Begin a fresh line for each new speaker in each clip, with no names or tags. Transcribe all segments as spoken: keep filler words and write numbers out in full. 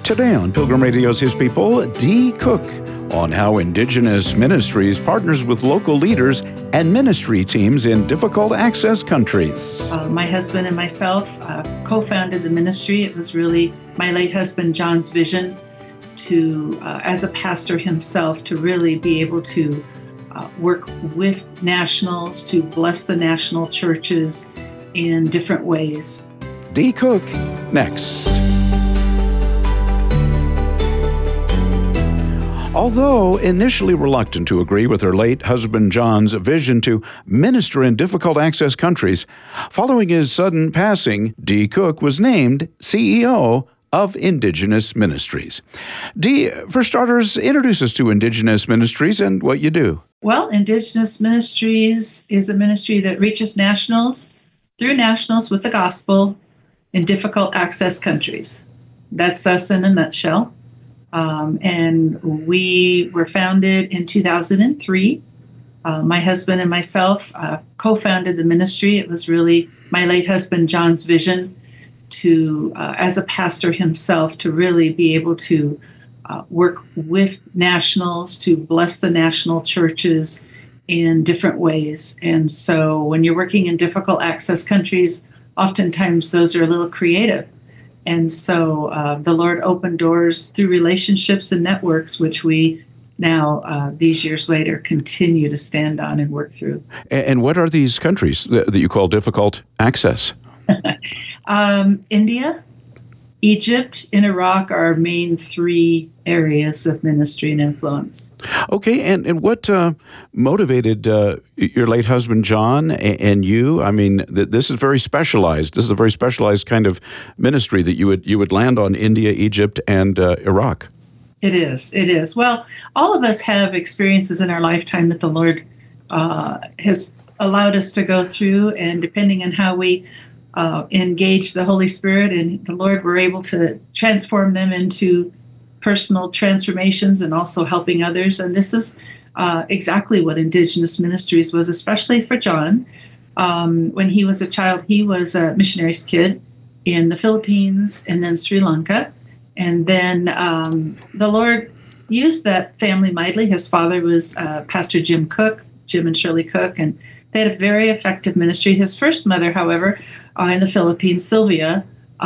Today on Pilgrim Radio's His People, Dee Cook on how Indigenous Ministries partners with local leaders and ministry teams in difficult access countries.
Uh, my husband and myself uh, co-founded the ministry. It was really my late husband John's vision to, uh, as a pastor himself, to really be able to uh, work with nationals, to bless the national churches in different ways.
Dee Cook, next. Although initially reluctant to agree with her late husband John's vision to minister in difficult access countries, following his sudden passing, Dee Cook was named C E O of Indigenous Ministries. Dee, for starters, introduce us to Indigenous Ministries and what you do.
Well, Indigenous Ministries is a ministry that reaches nationals through nationals with the gospel in difficult access countries. That's us in a nutshell. Um, and we were founded in two thousand three. Uh, my husband and myself uh, co-founded the ministry. It was really my late husband John's vision to, uh, as a pastor himself, to really be able to uh, work with nationals, to bless the national churches in different ways. And so when you're working in difficult access countries, oftentimes those are a little creative. And so uh, the Lord opened doors through relationships and networks, which we now, uh, these years later, continue to stand on and work through.
And what are these countries that you call difficult access?
um, India, Egypt, and Iraq are our main three areas of ministry and influence.
Okay, and, and what uh, motivated uh, your late husband John and, and you? I mean, th- this is very specialized. This is a very specialized kind of ministry that you would you would land on India, Egypt, and uh, Iraq.
It is. It is. Well, all of us have experiences in our lifetime that the Lord uh, has allowed us to go through, and depending on how we uh, engage the Holy Spirit and the Lord, we're able to transform them into personal transformations and also helping others. And this is uh, exactly what Indigenous Ministries was, especially for John. Um, when he was a child, he was a missionary's kid in the Philippines and then Sri Lanka. And then um, the Lord used that family mightily. His father was uh, Pastor Jim Cook, Jim and Shirley Cook, and they had a very effective ministry. His first mother, however, uh, in the Philippines, Sylvia,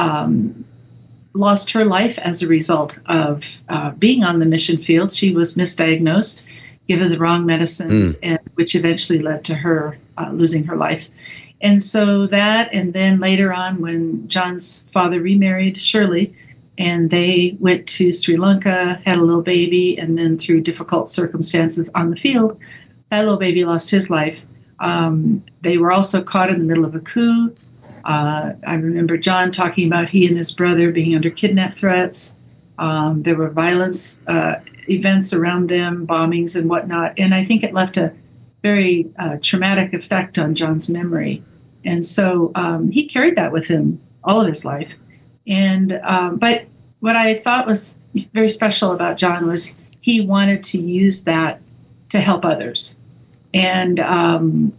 um, lost her life as a result of uh, being on the mission field. She was misdiagnosed, given the wrong medicines, mm. and which eventually led to her uh, losing her life. And so that, and then later on when John's father remarried Shirley, and they went to Sri Lanka, had a little baby, and then through difficult circumstances on the field, that little baby lost his life. Um, they were also caught in the middle of a coup. Uh, I remember John talking about he and his brother being under kidnap threats. Um, there were violence uh, events around them, bombings and whatnot. And I think it left a very uh, traumatic effect on John's memory. And so um, he carried that with him all of his life. And um, but what I thought was very special about John was he wanted to use that to help others. And um,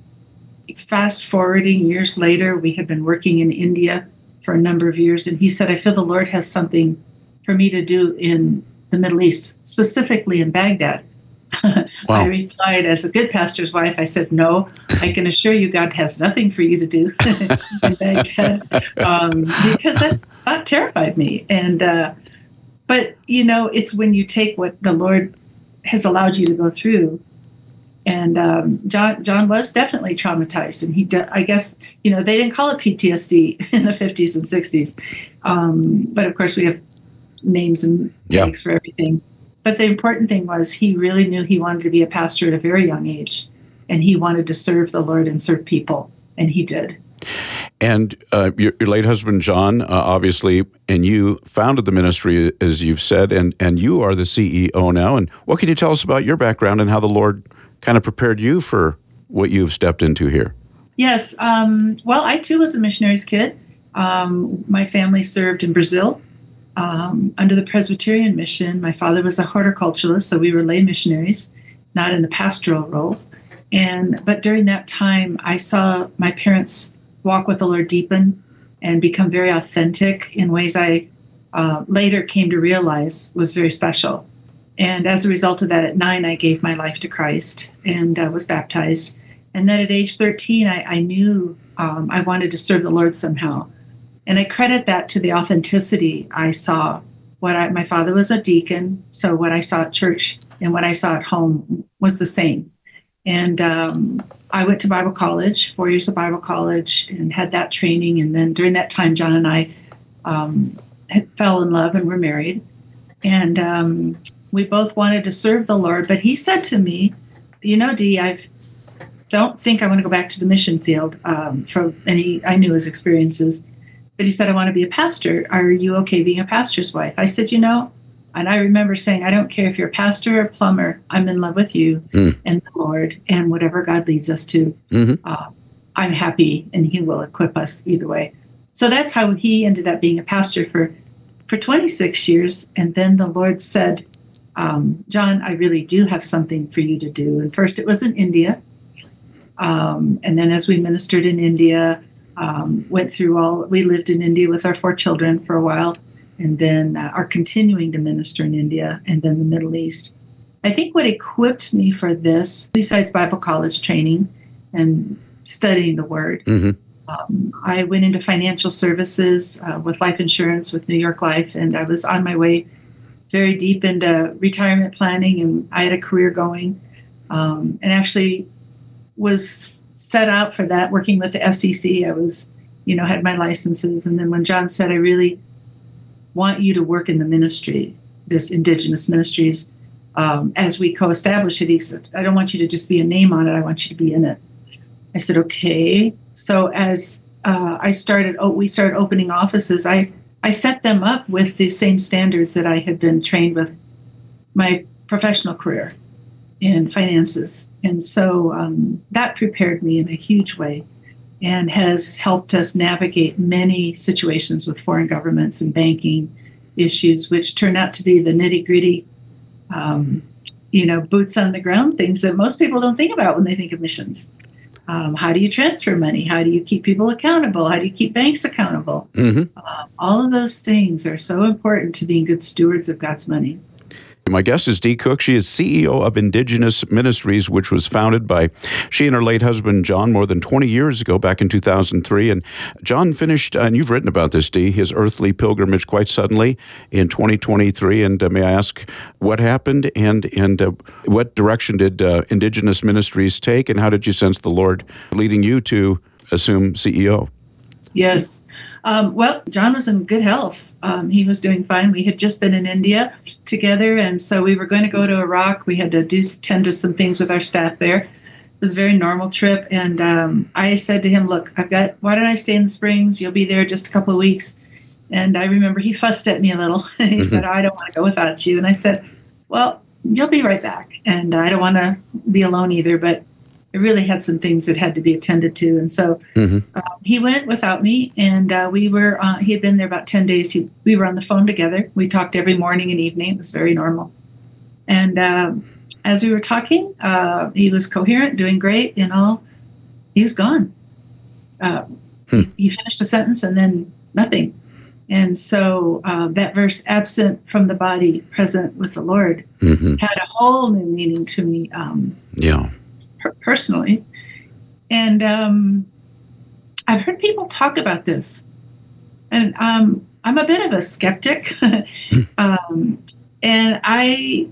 fast forwarding years later, we had been working in India for a number of years, and he said, I feel the Lord has something for me to do in the Middle East, specifically in Baghdad. Wow. I replied, as a good pastor's wife, I said, no, I can assure you God has nothing for you to do in Baghdad, um, because that, that terrified me. And uh, but, you know, it's when you take what the Lord has allowed you to go through. And um, John John was definitely traumatized, and he, de- I guess, you know, they didn't call it P T S D in the fifties and sixties, um, but of course we have names and tags yeah. for everything. But the important thing was he really knew he wanted to be a pastor at a very young age, and he wanted to serve the Lord and serve people, and he did.
And uh, your, your late husband, John, uh, obviously, and you founded the ministry, as you've said, and, and you are the C E O now. And what can you tell us about your background and how the Lord kind of prepared you for what you've stepped into here?
Yes. Um, well, I, too, was a missionary's kid. Um, my family served in Brazil um, under the Presbyterian mission. My father was a horticulturalist, so we were lay missionaries, not in the pastoral roles. And but during that time, I saw my parents walk with the Lord deepen and become very authentic in ways I uh, later came to realize was very special. And as a result of that, at nine, I gave my life to Christ and uh, was baptized. And then at age thirteen, I, I knew um, I wanted to serve the Lord somehow. And I credit that to the authenticity I saw. What I, my father was a deacon, so what I saw at church and what I saw at home was the same. And um, I went to Bible college, four years of Bible college, and had that training. And then during that time, John and I um, had, fell in love and were married. And um, we both wanted to serve the Lord. But he said to me, you know, Dee, I don't think I want to go back to the mission field. Um, from, and he, I knew his experiences. But he said, I want to be a pastor. Are you okay being a pastor's wife? I said, you know, and I remember saying, I don't care if you're a pastor or a plumber. I'm in love with you mm. and the Lord and whatever God leads us to. Mm-hmm. Uh, I'm happy and he will equip us either way. So that's how he ended up being a pastor for, for twenty-six years. And then the Lord said, um, John, I really do have something for you to do. And first it was in India. Um, and then as we ministered in India, Um, went through all, we lived in India with our four children for a while, and then uh, are continuing to minister in India and then the Middle East. I think what equipped me for this, besides Bible college training and studying the Word, mm-hmm. um, I went into financial services uh, with life insurance with New York Life, and I was on my way very deep into retirement planning, and I had a career going, um, and actually was set out for that, working with the S E C. I was, you know, had my licenses. And then when John said, I really want you to work in the ministry, this Indigenous Ministries, um, as we co-establish it, he said, I don't want you to just be a name on it. I want you to be in it. I said, okay. So as uh, I started, oh, we started opening offices, I, I set them up with the same standards that I had been trained with my professional career in finances. And so um, that prepared me in a huge way and has helped us navigate many situations with foreign governments and banking issues, which turn out to be the nitty-gritty, um, you know, boots on the ground things that most people don't think about when they think of missions. Um, how do you transfer money? How do you keep people accountable? How do you keep banks accountable? Mm-hmm. Uh, all of those things are so important to being good stewards of God's money.
My guest is Dee Cook. She is C E O of Indigenous Ministries, which was founded by she and her late husband, John, more than twenty years ago, back in two thousand three. And John finished, and you've written about this, Dee, his earthly pilgrimage quite suddenly in twenty twenty-three. And uh, may I ask what happened and, and uh, what direction did uh, Indigenous Ministries take, and how did you sense the Lord leading you to assume C E O?
Yes. Um, well, John was in good health. Um, he was doing fine. We had just been in India together, and so we were going to go to Iraq. We had to do tend to some things with our staff there. It was a very normal trip, and um, I said to him, look, I've got, why don't I stay in the Springs? You'll be there just a couple of weeks. And I remember he fussed at me a little. He mm-hmm. said, I don't want to go without you. And I said, well, you'll be right back. And I don't want to be alone either, but I really had some things that had to be attended to. And so mm-hmm. uh, he went without me, and uh, we were, uh, he had been there about ten days. He, we were on the phone together. We talked every morning and evening. It was very normal. And uh, as we were talking, uh, he was coherent, doing great and all. He was gone. Uh, hmm. he, he finished a sentence and then nothing. And so uh, that verse, absent from the body, present with the Lord, mm-hmm. had a whole new meaning to me. Um,
yeah.
personally. And um, I've heard people talk about this. And um, I'm a bit of a skeptic. um, and I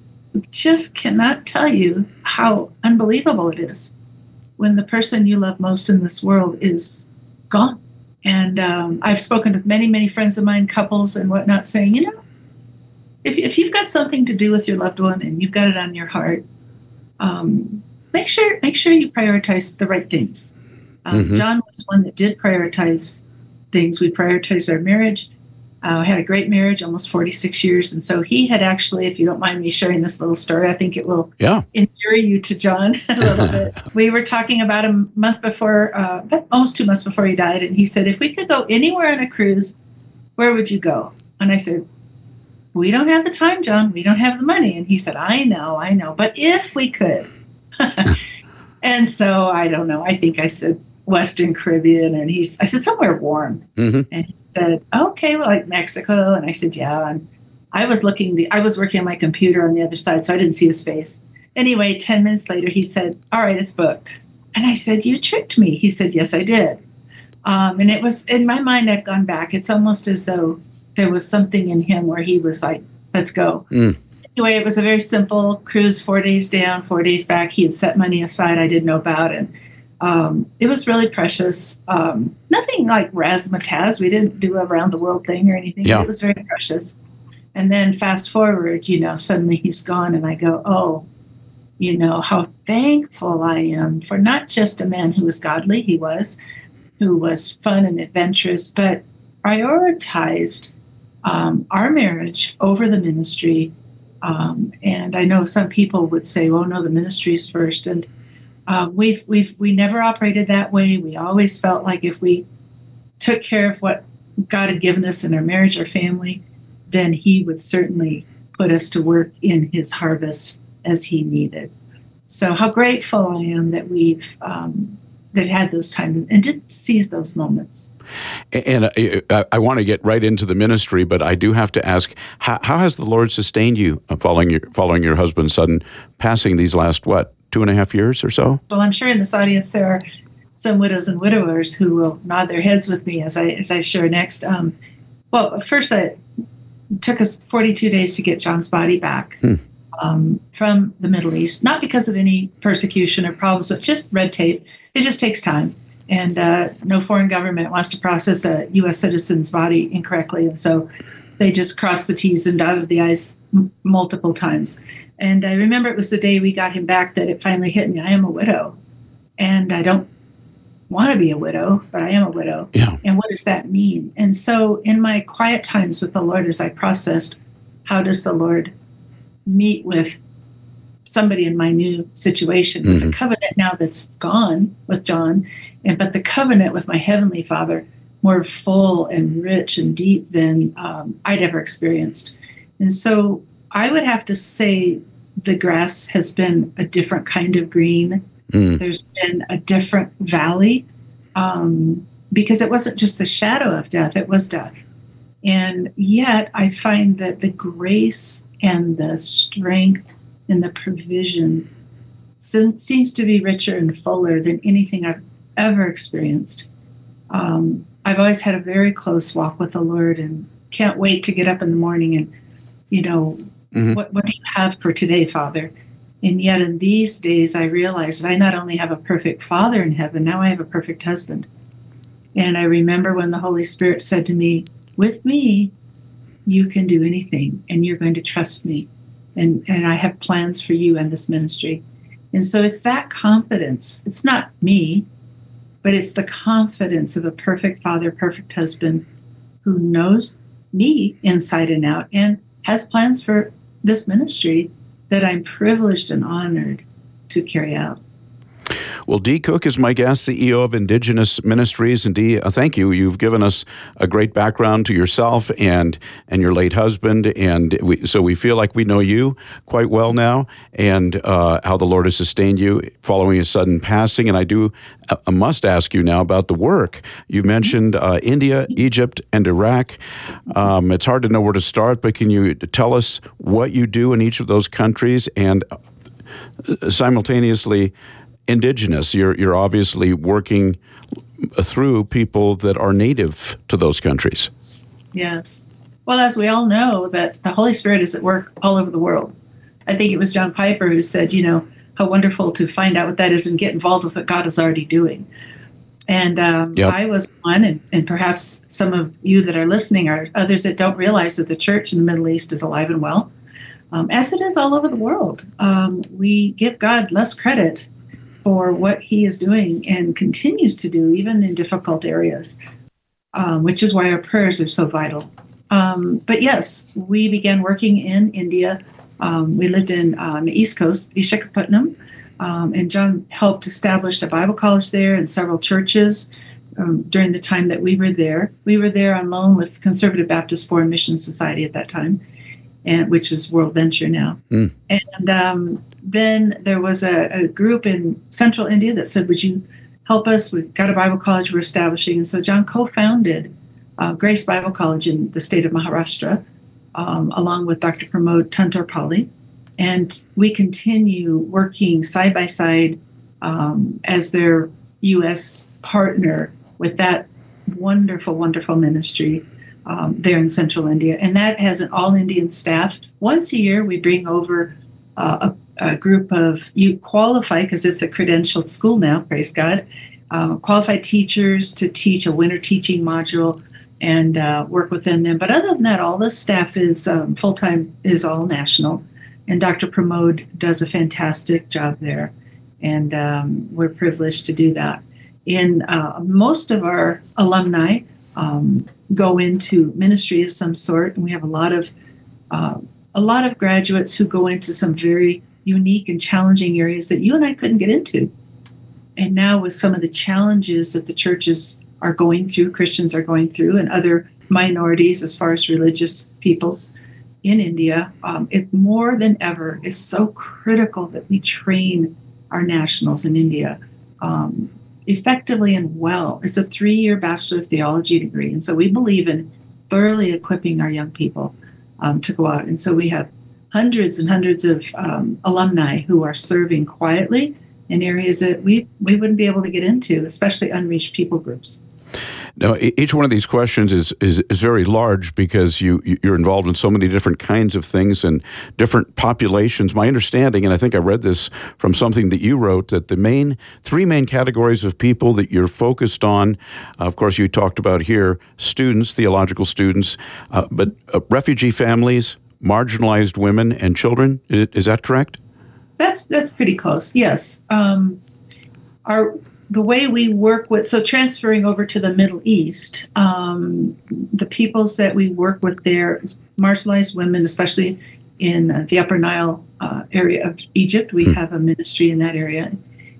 just cannot tell you how unbelievable it is when the person you love most in this world is gone. And um, I've spoken with many, many friends of mine, couples and whatnot, saying, you know, if, if you've got something to do with your loved one and you've got it on your heart, um, Make sure make sure you prioritize the right things. Um, mm-hmm. John was one that did prioritize things. We prioritized our marriage. I uh, had a great marriage, almost forty-six years. And so he had actually, if you don't mind me sharing this little story, I think it will
yeah.
endear you to John a little bit. We were talking about a month before, uh, almost two months before he died. And he said, if we could go anywhere on a cruise, where would you go? And I said, we don't have the time, John. We don't have the money. And he said, I know, I know. But if we could. And so I don't know. I think I said Western Caribbean, and he's. I said somewhere warm, mm-hmm. and said, okay, well, like Mexico. And I said, yeah. And I was looking, the, I was working on my computer on the other side, so I didn't see his face. Anyway, ten minutes later, he said, all right, it's booked. And I said, you tricked me. He said, yes, I did. Um, and it was, in my mind, I've gone back. It's almost as though there was something in him where he was like, let's go. Mm. Anyway, it was a very simple cruise, four days down, four days back. He had set money aside I didn't know about. And um, it was really precious. Um, nothing like razzmatazz. We didn't do a round the world thing or anything. Yeah. But it was very precious. And then fast forward, you know, suddenly he's gone. And I go, oh, you know, how thankful I am for not just a man who was godly, he was, who was fun and adventurous, but prioritized um, our marriage over the ministry. Um, and I know some people would say, well, no, the ministry's first. And uh, we've, we've, we never operated that way. We always felt like if we took care of what God had given us in our marriage or family, then he would certainly put us to work in his harvest as he needed. So how grateful I am that we've um, that had those times and did seize those moments.
And I, I want to get right into the ministry, but I do have to ask, how, how has the Lord sustained you following your following your husband's sudden passing these last, what, two and a half years or so?
Well, I'm sure in this audience there are some widows and widowers who will nod their heads with me as I as I share next. Um, well, first, I, it took us forty-two days to get John's body back. Hmm. Um, from the Middle East, not because of any persecution or problems, but just red tape. It just takes time. And uh, no foreign government wants to process a U S citizen's body incorrectly. And so they just crossed the T's and dotted the I's m- multiple times. And I remember it was the day we got him back that it finally hit me. I am a widow. And I don't want to be a widow, but I am a widow.
Yeah.
And what does that mean? And so in my quiet times with the Lord, as I processed, how does the Lord meet with somebody in my new situation, mm-hmm. with a covenant now that's gone with John, and but the covenant with my Heavenly Father more full and rich and deep than um, I'd ever experienced. And so I would have to say the grass has been a different kind of green. Mm. There's been a different valley um, because it wasn't just the shadow of death, it was death. And yet I find that the grace and the strength and the provision seems to be richer and fuller than anything I've ever experienced. Um, I've always had a very close walk with the Lord and can't wait to get up in the morning and, you know, mm-hmm. what, what do you have for today, Father? And yet in these days, I realized that I not only have a perfect Father in heaven, now I have a perfect husband. And I remember when the Holy Spirit said to me, with me, you can do anything, and you're going to trust me. And, and I have plans for you and this ministry. And so it's that confidence. It's not me, but it's the confidence of a perfect father, perfect husband who knows me inside and out and has plans for this ministry that I'm privileged and honored to carry out.
Well, Dee Cook is my guest, C E O of Indigenous Ministries. And Dee, uh, thank you. You've given us a great background to yourself and and your late husband. And we, so we feel like we know you quite well now and uh, how the Lord has sustained you following his sudden passing. And I do uh, must ask you now about the work. You mentioned uh, India, Egypt, and Iraq. Um, it's hard to know where to start, but can you tell us what you do in each of those countries and uh, simultaneously Indigenous? You're you're obviously working through people that are native to those countries.
Yes. Well, as we all know, that the Holy Spirit is at work all over the world. I think it was John Piper who said, you know, how wonderful to find out what that is and get involved with what God is already doing. And um, yep. I was one, and, and perhaps some of you that are listening are others that don't realize that the church in the Middle East is alive and well, um, as it is all over the world. Um, we give God less credit for what he is doing and continues to do, even in difficult areas, um, which is why our prayers are so vital. Um, but yes, we began working in India. Um, we lived in uh, on the East Coast, Visakhapatnam, um, and John helped establish a Bible college there and several churches um, during the time that we were there. We were there on loan with Conservative Baptist Foreign Mission Society at that time, and which is World Venture now. Mm. And um, then there was a, a group in central India that said, would you help us? We've got a Bible college we're establishing. And so John co-founded uh, Grace Bible College in the state of Maharashtra, um, along with Doctor Pramod Tantarpalli. And we continue working side by side um, as their U S partner with that wonderful, wonderful ministry um, there in central India. And that has an all-Indian staff. Once a year, we bring over uh, a, a group of, you qualify, because it's a credentialed school now, praise God, uh, qualified teachers to teach a winter teaching module and uh, work within them. But other than that, all the staff is um, full-time, is all national. And Doctor Pramod does a fantastic job there. And um, we're privileged to do that. In uh, most of our alumni um, go into ministry of some sort, and we have a lot of uh, a lot of graduates who go into some very unique and challenging areas that you and I couldn't get into. And now with some of the challenges that the churches are going through, Christians are going through, and other minorities as far as religious peoples in India, um, it more than ever is so critical that we train our nationals in India um, effectively and well. It's a three-year Bachelor of Theology degree, and so we believe in thoroughly equipping our young people um, to go out. And so we have hundreds and hundreds of um, alumni who are serving quietly in areas that we, we wouldn't be able to get into, especially unreached people groups.
Now, each one of these questions is, is, is very large because you, you're involved in so many different kinds of things and different populations. My understanding, and I think I read this from something that you wrote, that the main three main categories of people that you're focused on, uh, of course, you talked about here, students, theological students, uh, but uh, refugee families, marginalized women, and children. Is, is that correct?
That's, that's pretty close, yes. Um, our... The way we work with, so transferring over to the Middle East, um, the peoples that we work with there, marginalized women, especially in uh, the Upper Nile uh, area of Egypt, we mm. have a ministry in that area,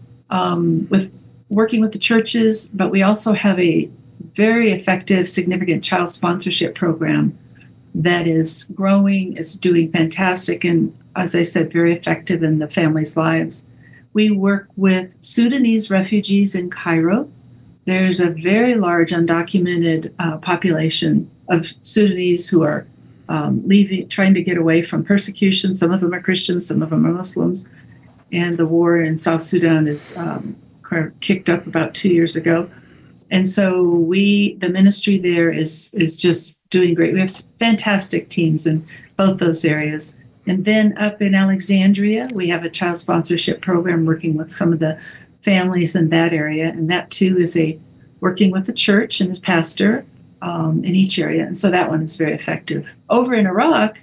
um, with working with the churches, but we also have a very effective, significant child sponsorship program that is growing, is doing fantastic, and as I said, very effective in the families' lives. We work with Sudanese refugees in Cairo. There's a very large undocumented uh, population of Sudanese who are um, leaving, trying to get away from persecution. Some of them are Christians, some of them are Muslims. And the war in South Sudan is um, kicked up about two years ago. And so we, the ministry there is is just doing great. We have fantastic teams in both those areas. And then up in Alexandria, we have a child sponsorship program working with some of the families in that area. And that, too, is a working with the church and his pastor um, in each area. And so that one is very effective. Over in Iraq,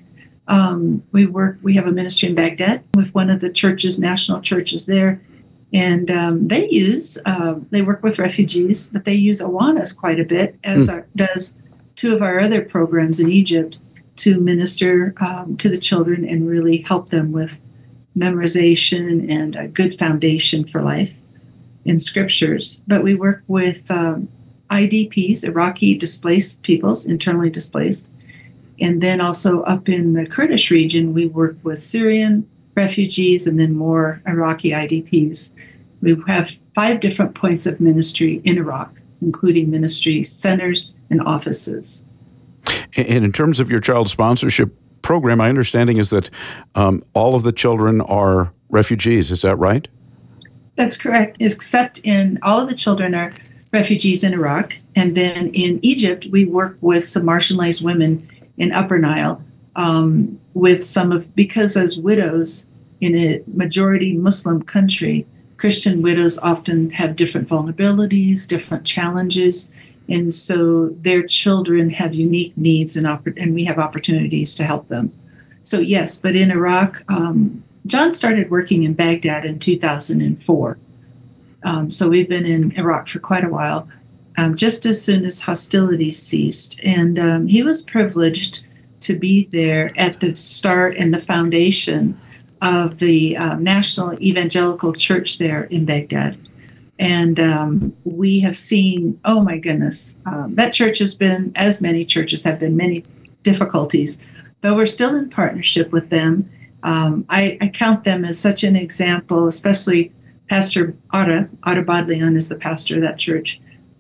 um, we work. We have a ministry in Baghdad with one of the churches, national churches there. And um, they use, uh, they work with refugees, but they use Awanas quite a bit, as mm. our, does two of our other programs in Egypt, to minister um, to the children and really help them with memorization and a good foundation for life in scriptures. But we work with um, I D Ps, Iraqi displaced peoples, internally displaced. And then also up in the Kurdish region, we work with Syrian refugees and then more Iraqi I D Ps. We have five different points of ministry in Iraq, including ministry centers and offices.
And in terms of your child sponsorship program, my understanding is that um, all of the children are refugees. Is that right?
That's correct, except in all of the children are refugees in Iraq. And then in Egypt, we work with some marginalized women in Upper Nile um, with some of, because as widows in a majority Muslim country, Christian widows often have different vulnerabilities, different challenges. And so their children have unique needs, and, oppor- and we have opportunities to help them. So yes, but in Iraq, um, John started working in Baghdad in two thousand four. Um, so we've been in Iraq for quite a while, um, just as soon as hostilities ceased. And um, he was privileged to be there at the start and the foundation of the uh, National Evangelical Church there in Baghdad. And um, we have seen, oh my goodness, um, that church has been, as many churches have been, many difficulties, but we're still in partnership with them. Um, I, I count them as such an example, especially Pastor Atta, Atta Badlian is the pastor of that church.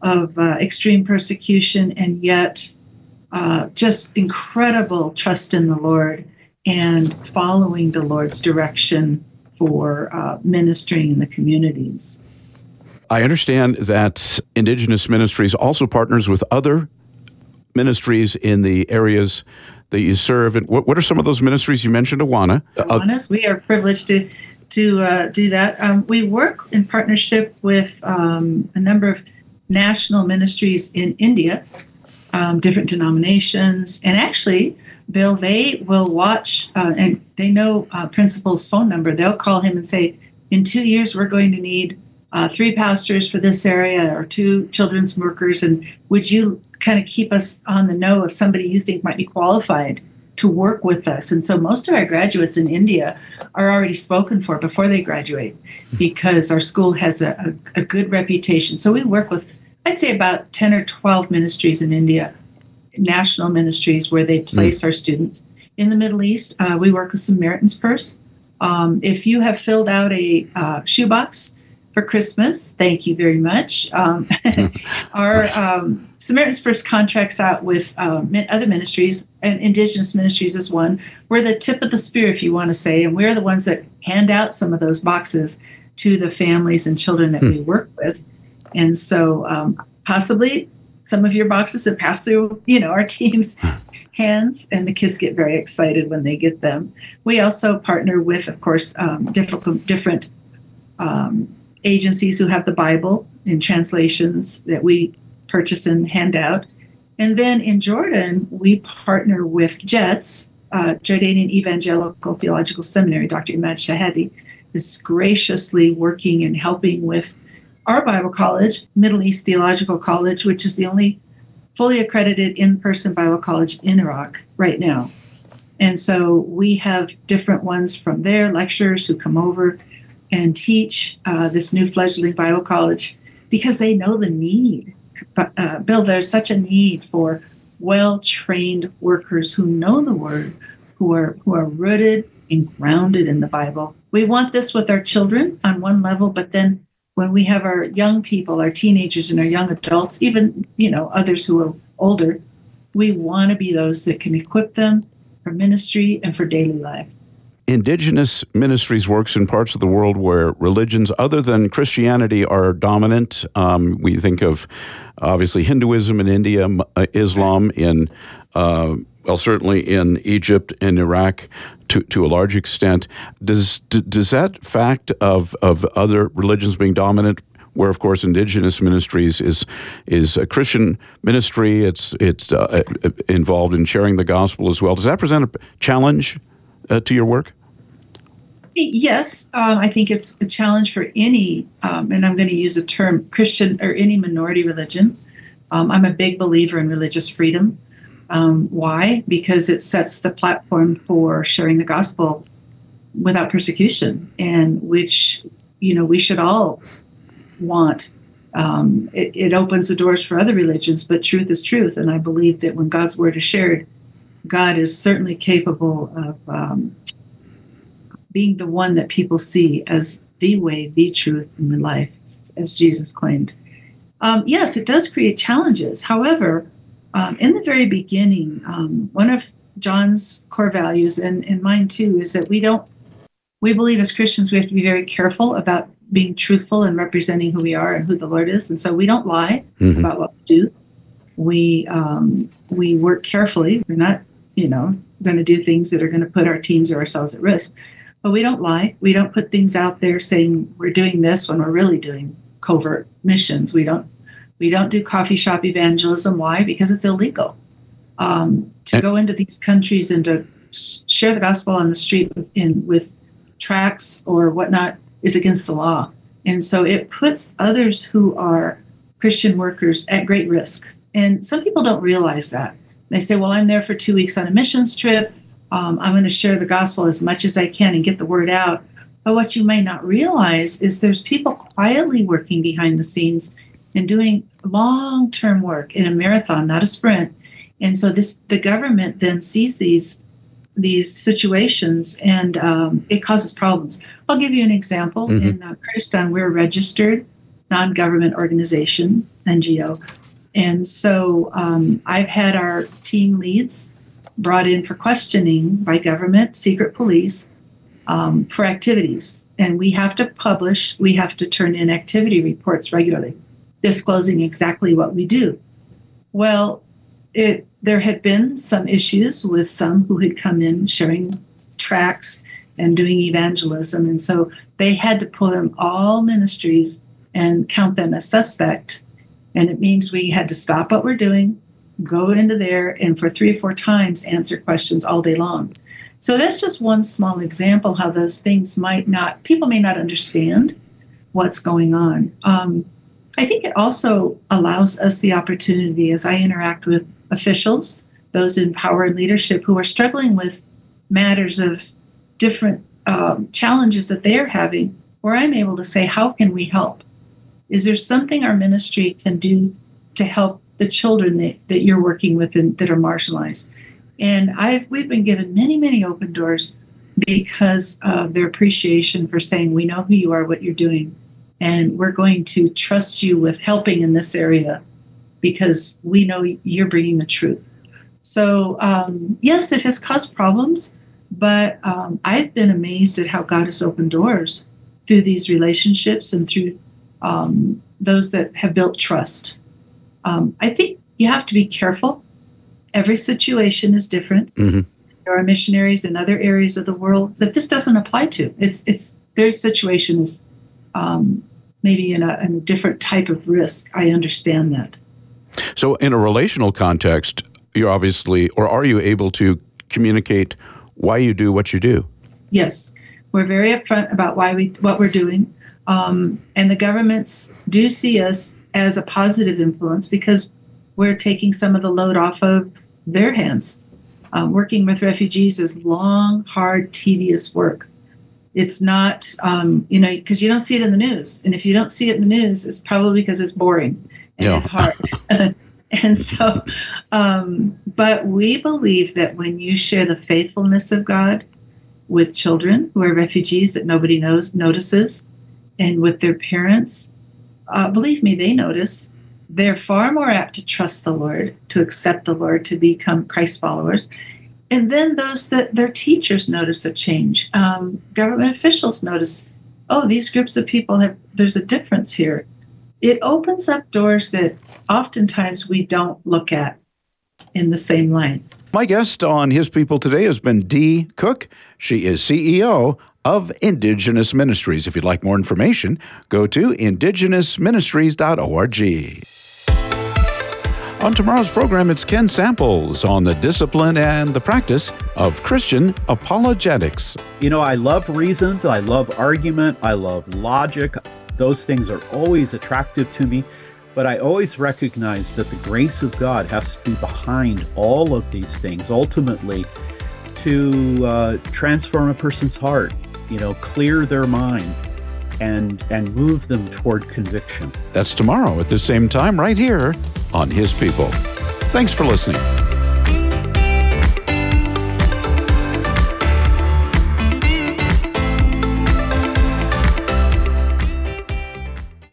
of uh, extreme persecution, and yet uh, just incredible trust in the Lord and following the Lord's direction for uh, ministering in the communities.
I understand that Indigenous Ministries also partners with other ministries in the areas that you serve. And what, what are some of those ministries? You mentioned Awana.
Awanas, we are privileged to to uh, do that. Um, we work in partnership with um, a number of national ministries in India, um, different denominations, and actually, Bill, they will watch uh, and they know uh, Principal's phone number. They'll call him and say, in two years, we're going to need uh, three pastors for this area or two children's workers, and would you kind of keep us on the know of somebody you think might be qualified to work with us? And so most of our graduates in India are already spoken for before they graduate because our school has a, a, a good reputation. So we work with, I'd say, about ten or twelve ministries in India, national ministries where they place mm. our students. In the Middle East, uh, we work with Samaritan's Purse. Um, if you have filled out a uh, shoebox for Christmas, thank you very much. Um, our um, Samaritan's Purse contracts out with um, other ministries, and Indigenous Ministries is one. We're the tip of the spear, if you want to say, and we're the ones that hand out some of those boxes to the families and children that hmm. we work with. And so um, possibly some of your boxes have passed through, you know, our team's hands, and the kids get very excited when they get them. We also partner with, of course, um, different, different um, agencies who have the Bible in translations that we purchase and hand out. And then in Jordan, we partner with JETS, uh, Jordanian Evangelical Theological Seminary. Doctor Imad Shahadi is graciously working and helping with our Bible college, Middle East Theological College, which is the only fully accredited in-person Bible college in Iraq right now. And so we have different ones from there, lecturers who come over and teach uh, this new fledgling Bible college because they know the need. But, uh, Bill, there's such a need for well-trained workers who know the Word, who are who are rooted and grounded in the Bible. We want this with our children on one level, but then when we have our young people, our teenagers and our young adults, even, you know, others who are older, we want to be those that can equip them for ministry and for daily life.
Indigenous Ministries works in parts of the world where religions other than Christianity are dominant. Um, we think of, obviously, Hinduism in India, uh, Islam in, uh, well, certainly in Egypt and Iraq to, to a large extent. Does d- does that fact of, of other religions being dominant, where, of course, Indigenous Ministries is is a Christian ministry, it's, it's uh, involved in sharing the gospel as well, does that present a challenge uh, to your work?
Yes, um, I think it's a challenge for any, um, and I'm going to use the term Christian or any minority religion. Um, I'm a big believer in religious freedom. Um, why? Because it sets the platform for sharing the gospel without persecution, and which, you know, we should all want. Um, it, it opens the doors for other religions, but truth is truth. And I believe that when God's word is shared, God is certainly capable of um, being the one that people see as the way, the truth, and the life, as Jesus claimed. Um, yes, it does create challenges. However, um, in the very beginning, um, one of John's core values, and, and mine too, is that we don't, we believe as Christians we have to be very careful about being truthful and representing who we are and who the Lord is. And so we don't lie mm-hmm. about what we do. We um, we work carefully. We're not, you know, going to do things that are going to put our teams or ourselves at risk. But we don't lie. We don't put things out there saying we're doing this when we're really doing covert missions. We don't we don't do coffee shop evangelism. Why? Because it's illegal. Um, to go into these countries and to share the gospel on the street with, in, with tracts or whatnot is against the law. And so it puts others who are Christian workers at great risk. And some people don't realize that. They say, well, I'm there for two weeks on a missions trip. Um, I'm going to share the gospel as much as I can and get the word out. But what you may not realize is there's people quietly working behind the scenes and doing long-term work in a marathon, not a sprint. And so this the government then sees these these situations, and um, it causes problems. I'll give you an example. Mm-hmm. In uh, Kurdistan, we're registered non-government organization, N G O. And so um, I've had our team leads brought in for questioning by government, secret police, um, for activities. And we have to publish, we have to turn in activity reports regularly, disclosing exactly what we do. Well, it there had been some issues with some who had come in sharing tracts and doing evangelism. And so they had to pull in all ministries and count them as suspect. And it means we had to stop what we're doing, go into there, and for three or four times answer questions all day long. So that's just one small example how those things might not, people may not understand what's going on. Um, I think it also allows us the opportunity, as I interact with officials, those in power and leadership who are struggling with matters of different um, challenges that they're having, where I'm able to say, how can we help? Is there something our ministry can do to help the children that, that you're working with and that are marginalized? And I've, we've been given many, many open doors because of their appreciation for saying, we know who you are, what you're doing, and we're going to trust you with helping in this area because we know you're bringing the truth. So, um, yes, it has caused problems, but um, I've been amazed at how God has opened doors through these relationships and through um, those that have built trust. Um, I think you have to be careful. Every situation is different.
Mm-hmm.
There are missionaries in other areas of the world that this doesn't apply to. It's it's their situation is um, maybe in a, in a different type of risk. I understand that.
So in a relational context, you're obviously, or are you able to communicate why you do what you do?
Yes, we're very upfront about why we what we're doing, um, and the governments do see us as a positive influence because we're taking some of the load off of their hands. Um, working with refugees is long, hard, tedious work. It's not, um, you know, because you don't see it in the news, and if you don't see it in the news, it's probably because it's boring and
Yeah.
it's hard. And so, um, but we believe that when you share the faithfulness of God with children who are refugees that nobody knows notices, and with their parents, uh, believe me, they notice. They're far more apt to trust the Lord, to accept the Lord, to become Christ followers. And then those that their teachers notice a change. Um, government officials notice, oh, these groups of people have, there's a difference here. It opens up doors that oftentimes we don't look at in the same light.
My guest on His People today has been Dee Cook. She is C E O of Indigenous Ministries. If you'd like more information, go to indigenous ministries dot org. On tomorrow's program, it's Ken Samples on the discipline and the practice of Christian apologetics.
You know, I love reasons, I love argument, I love logic. Those things are always attractive to me, but I always recognize that the grace of God has to be behind all of these things, ultimately to uh, transform a person's heart, you know, clear their mind, and and move them toward conviction.
That's tomorrow at the same time right here on His People. Thanks for listening.